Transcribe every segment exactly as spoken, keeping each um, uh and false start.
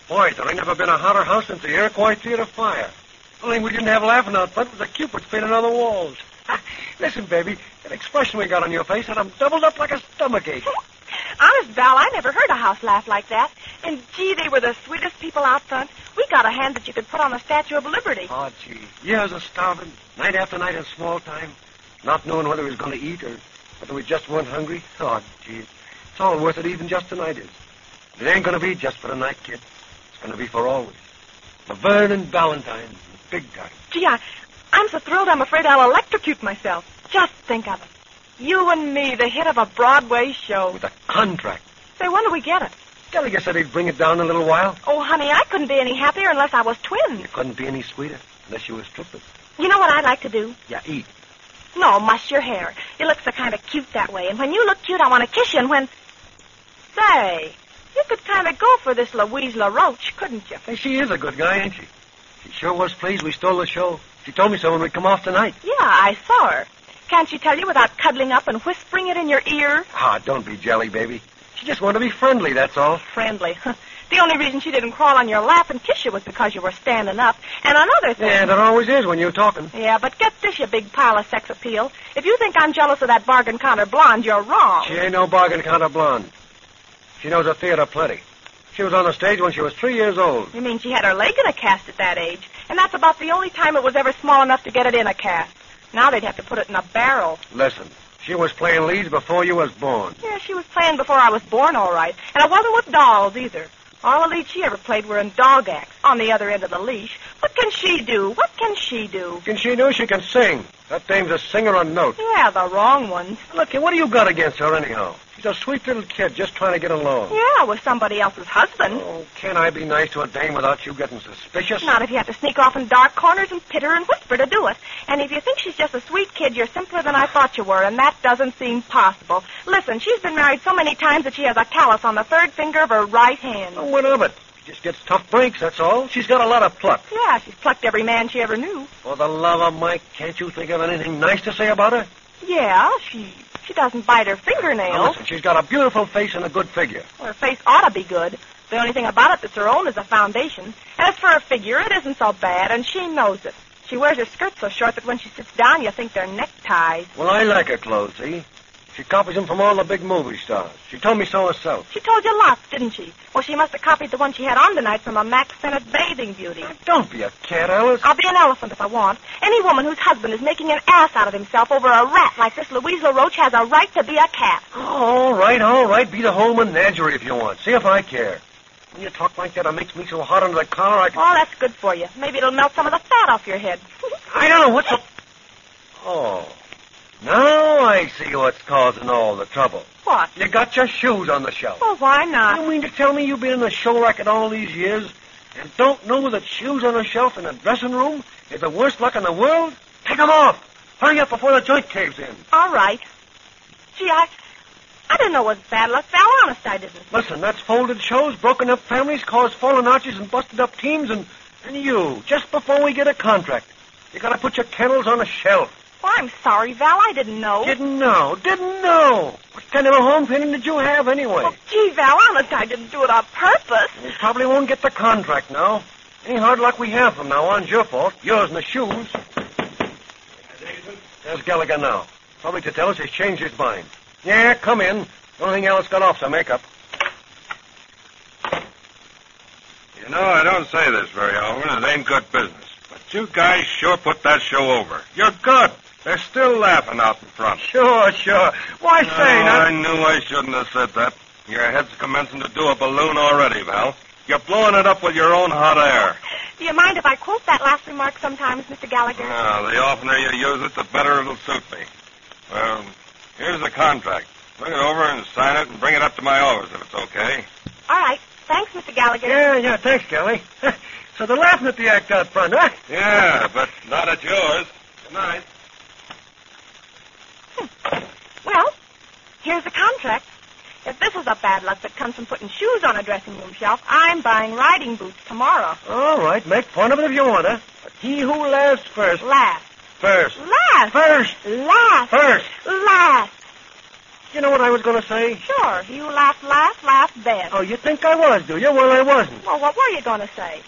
Boy, there ain't never been a hotter house since the Iroquois Theater fire. The only thing we didn't have laughing out front was the Cupids painted on the walls. Listen, baby, that expression we got on your face had them doubled up like a stomachache. Honest, Val, I never heard a house laugh like that. And, gee, they were the sweetest people out front. We got a hand that you could put on the Statue of Liberty. Oh, gee. Years of starving, night after night in small time, not knowing whether we was going to eat or whether we just weren't hungry. Oh, gee. It's all worth it, even just tonight is. It ain't going to be just for the night, kid. It's going to be for always. Laverne and Valentine, big time. Gee, I, I'm so thrilled I'm afraid I'll electrocute myself. Just think of it. You and me, the hit of a Broadway show. With a contract. Say, when do we get it? Gallagher said he'd bring it down in a little while. Oh, honey, I couldn't be any happier unless I was twins. You couldn't be any sweeter unless you was triplets. You know what I'd like to do? Yeah, eat. No, mush your hair. You look so kind of cute that way. And when you look cute, I want to kiss you. And when... Say, you could kind of go for this Louise LaRoche, couldn't you? Hey, she is a good guy, ain't she? She sure was pleased we stole the show. She told me so when we come off tonight. Yeah, I saw her. Can't she tell you without cuddling up and whispering it in your ear? Ah, don't be jelly, baby. She just wanted to be friendly, that's all. Friendly? The only reason she didn't crawl on your lap and kiss you was because you were standing up. And another thing... Yeah, there always is when you're talking. Yeah, but get this, you big pile of sex appeal. If you think I'm jealous of that bargain counter blonde, you're wrong. She ain't no bargain counter blonde. She knows her theater plenty. She was on the stage when she was three years old. You mean she had her leg in a cast at that age? And that's about the only time it was ever small enough to get it in a cast. Now they'd have to put it in a barrel. Listen, she was playing leads before you was born. Yeah, she was playing before I was born, all right. And I wasn't with dolls, either. All the leads she ever played were in dog acts, on the other end of the leash. What can she do? What can she do? What can she do? She can sing. That dame's a singer on note. Yeah, the wrong ones. Look, what do you got against her, anyhow? She's a sweet little kid just trying to get along. Yeah, with somebody else's husband. Oh, can I be nice to a dame without you getting suspicious? Not if you have to sneak off in dark corners and pitter and whisper to do it. And if you think she's just a sweet kid, you're simpler than I thought you were, and that doesn't seem possible. Listen, she's been married so many times that she has a callus on the third finger of her right hand. Oh, what of it? She just gets tough breaks, that's all. She's got a lot of pluck. Yeah, she's plucked every man she ever knew. For the love of Mike, can't you think of anything nice to say about her? Yeah, she she doesn't bite her fingernails. Now listen, she's got a beautiful face and a good figure. Well, her face ought to be good. The only thing about it that's her own is a foundation. And as for her figure, it isn't so bad, and she knows it. She wears her skirts so short that when she sits down, you think they're neckties. Well, I like her clothes, see? She copies them from all the big movie stars. She told me so herself. She told you lots, didn't she? Well, she must have copied the one she had on tonight from a Max Sennett bathing beauty. Now, don't be a cat, Alice. I'll be an elephant if I want. Any woman whose husband is making an ass out of himself over a rat like this Louise LaRoche has a right to be a cat. All right, all right. Be the whole menagerie if you want. See if I care. When you talk like that, it makes me so hot under the collar I can... Oh, that's good for you. Maybe it'll melt some of the fat off your head. I don't know what's up... Oh... Now I see what's causing all the trouble. What? You got your shoes on the shelf. Well, why not? You mean to tell me you've been in the show racket all these years and don't know that shoes on a shelf in a dressing room is the worst luck in the world? Take them off. Hurry up before the joint caves in. All right. Gee, I... I didn't know it was bad luck, Val. Honest, I didn't. Listen, that's folded shows, broken up families, caused fallen arches and busted up teams, and, and you, just before we get a contract, you gotta put your kennels on a shelf. Well, I'm sorry, Val. I didn't know. Didn't know. Didn't know. What kind of a home training did you have, anyway? Oh, gee, Val, honest, I didn't do it on purpose. You probably won't get the contract now. Any hard luck we have from now on is your fault. Yours and the shoes. There's Gallagher now. Probably to tell us he's changed his mind. Yeah, come in. The only thing Alice got off's her makeup. You know, I don't say this very often. It ain't good business. But you guys sure put that show over. You're good. They're still laughing out in front. Sure, sure. Why say oh, that? I knew I shouldn't have said that. Your head's commencing to do a balloon already, Val. You're blowing it up with your own hot air. Do you mind if I quote that last remark sometimes, Mister Gallagher? No, the oftener you use it, the better it'll suit me. Well, here's the contract. Bring it over and sign it and bring it up to my office if it's okay. All right. Thanks, Mister Gallagher. Yeah, yeah, thanks, Gally. So they're laughing at the act out front, huh? Yeah, but not at yours. Good night. Well, here's the contract. If this is a bad luck that comes from putting shoes on a dressing room shelf, I'm buying riding boots tomorrow. All right, make fun of it if you want to. But he who laughs first. Last. First. Last. First. Last. First. Last. You know what I was going to say? Sure. You laughed last, laughed best. Oh, you think I was, do you? Well, I wasn't. Well, what were you going to say?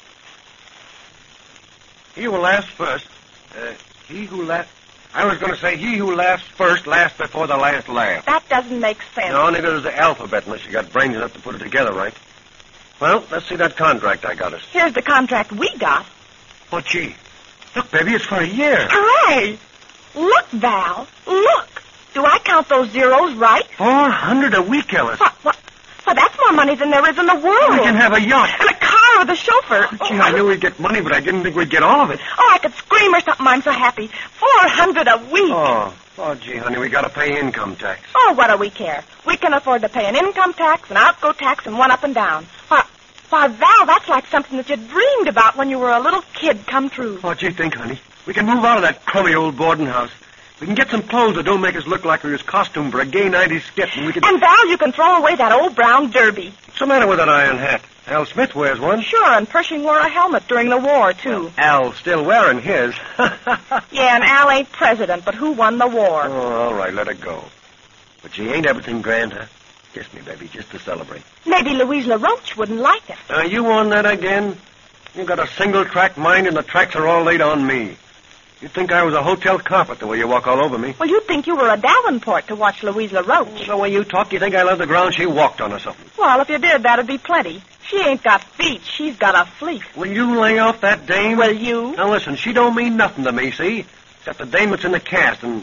He who laughs first. Uh, he who laughs... I was going to say he who laughs first laughs before the last laugh. That doesn't make sense. No, neither does the alphabet unless you got brains enough to put it together right. Well, let's see that contract I got us. Here's the contract we got. Oh, gee. Look, baby, it's for a year. Hooray! Look, Val. Look. Do I count those zeros right? Four hundred a week, Ellis. What? What? Well, that's more money than there is in the world. We can have a yacht. And a car with a chauffeur. Oh, gee, I knew we'd get money, but I didn't think we'd get all of it. Oh, I could scream or something. I'm so happy. Four hundred a week. Oh, oh, gee, honey, we got to pay income tax. Oh, what do we care? We can afford to pay an income tax, an outgo tax, and one up and down. Why, why, Val, that's like something that you dreamed about when you were a little kid come true. Oh, gee, think, honey. We can move out of that crummy old boarding house. We can get some clothes that don't make us look like we was costumed for a gay nineties skit, and we can... And, Val, you can throw away that old brown derby. What's the matter with that iron hat? Al Smith wears one. Sure, and Pershing wore a helmet during the war, too. Well, Al's still wearing his. Yeah, and Al ain't president, but who won the war? Oh, all right, let it go. But she ain't everything grand, huh? Kiss me, baby, just to celebrate. Maybe Louise LaRoche wouldn't like it. Are you on that again? You got a single-track mind, and the tracks are all laid on me. You'd think I was a hotel carpet the way you walk all over me. Well, you'd think you were a Davenport to watch Louise LaRoche. The way you talk, you think I love the ground she walked on or something. Well, if you did, that'd be plenty. She ain't got feet. She's got a fleece. Will you lay off that dame? Will you? Now, listen, she don't mean nothing to me, see? Except the dame that's in the cast, and...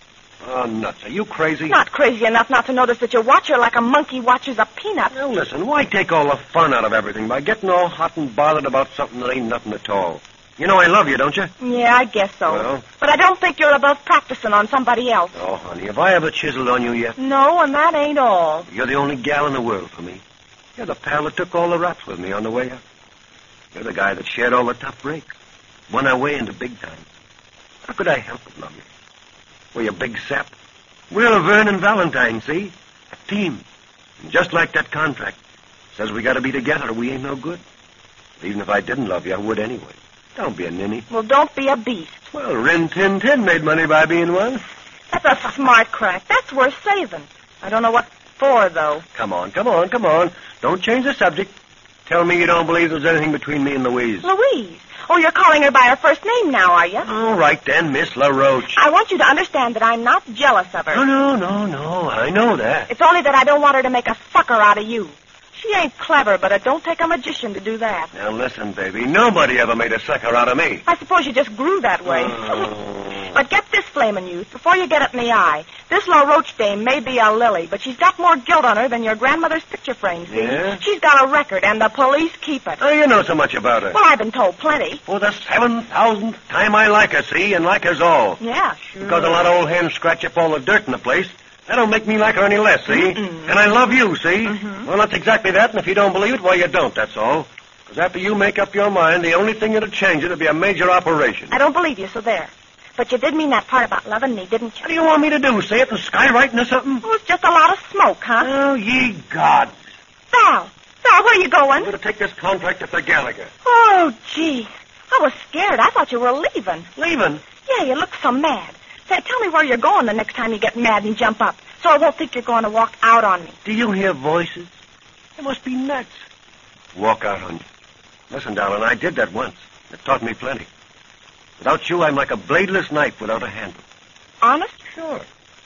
Oh, nuts. Are you crazy? Not crazy enough not to notice that you watch her like a monkey watches a peanut. Now, listen, why take all the fun out of everything by getting all hot and bothered about something that ain't nothing at all? You know I love you, don't you? Yeah, I guess so. Well? But I don't think you're above practicing on somebody else. Oh, honey, have I ever chiseled on you yet? No, and that ain't all. You're the only gal in the world for me. You're the pal that took all the raps with me on the way up. You're the guy that shared all the tough breaks. Won our way into big time. How could I help but love you? Well, you big sap. We're Vern and Valentine, see? A team. And just like that contract. Says we gotta be together or we ain't no good. Even if I didn't love you, I would anyway. Don't be a ninny. Well, don't be a beast. Well, Rin Tin Tin made money by being one. That's a smart crack. That's worth saving. I don't know what for, though. Come on, come on, come on. Don't change the subject. Tell me you don't believe there's anything between me and Louise. Louise? Oh, you're calling her by her first name now, are you? All right, then, Miss LaRoche. I want you to understand that I'm not jealous of her. No, no, no, no. I know that. It's only that I don't want her to make a sucker out of you. She ain't clever, but it don't take a magician to do that. Now, listen, baby. Nobody ever made a sucker out of me. I suppose you just grew that way. Oh. But get this, flamin' youth, before you get it in the eye. This LaRoche dame may be a lily, but she's got more guilt on her than your grandmother's picture frame, see? Yeah? She's got a record, and the police keep it. Oh, you know so much about her. Well, I've been told plenty. For the seven thousandth time I like her, see, and like us all. Yeah, sure. Because a lot of old hens scratch up all the dirt in the place. That don't make me like her any less, see? Mm-mm. And I love you, see? Mm-hmm. Well, that's exactly that, and if you don't believe it, well, you don't, that's all. Because after you make up your mind, the only thing that'll change it will be a major operation. I don't believe you, so there. But you did mean that part about loving me, didn't you? What do you want me to do, say it in skywriting or something? Oh, it's just a lot of smoke, huh? Oh, ye gods. Val, Val, where are you going? I'm going to take this contract to the Gallagher. Oh, gee. I was scared. I thought you were leaving. Leaving? Yeah, you look so mad. Say, tell me where you're going the next time you get mad and jump up, so I won't think you're going to walk out on me. Do you hear voices? They must be nuts. Walk out on you. Listen, darling, I did that once. It taught me plenty. Without you, I'm like a bladeless knife without a handle. Honest? Sure.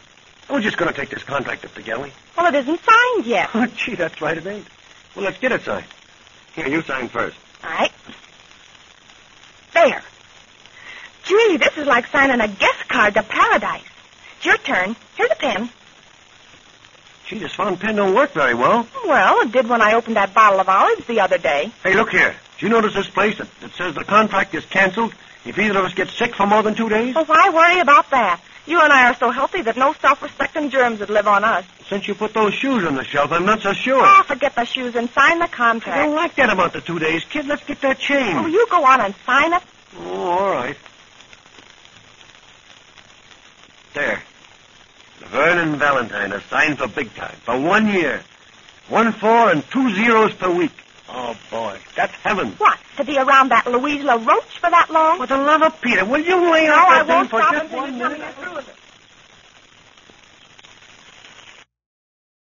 I was just going to take this contract up to Galley. Well, it isn't signed yet. Oh, gee, that's right, it ain't. Well, let's get it signed. Here, you sign first. All right. There. Gee, this is like signing a guest card to paradise. It's your turn. Here's a pen. Gee, this fountain pen don't work very well. Well, it did when I opened that bottle of olives the other day. Hey, look here. Do you notice this place that, that says the contract is canceled if either of us gets sick for more than two days? Well, why worry about that? You and I are so healthy that no self-respecting germs would live on us. Since you put those shoes on the shelf, I'm not so sure. Oh, forget the shoes and sign the I contract. don't like that about the two days, kid. Let's get that change. Oh, you go on and sign it. Oh, all right. There. Laverne and Valentine are signed for big time. For one year. One four and two zeros per week. Oh, boy. That's heaven. What? To be around that Louise LaRoche for that long? For the love of Peter, will you lay No, off I that thing won't for stop just until one you tell me minute? you're through with it.